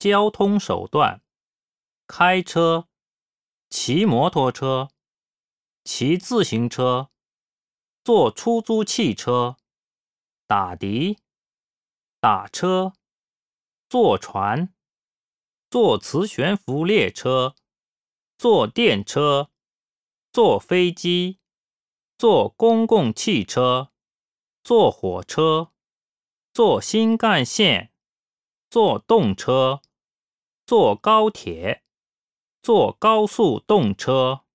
交通手段：开车、骑摩托车、骑自行车、坐出租汽车、打的、打车、坐船、坐磁悬浮列车、坐电车、坐飞机、坐公共汽车、坐火车、坐新干线、坐动车、坐高铁、坐高速动车。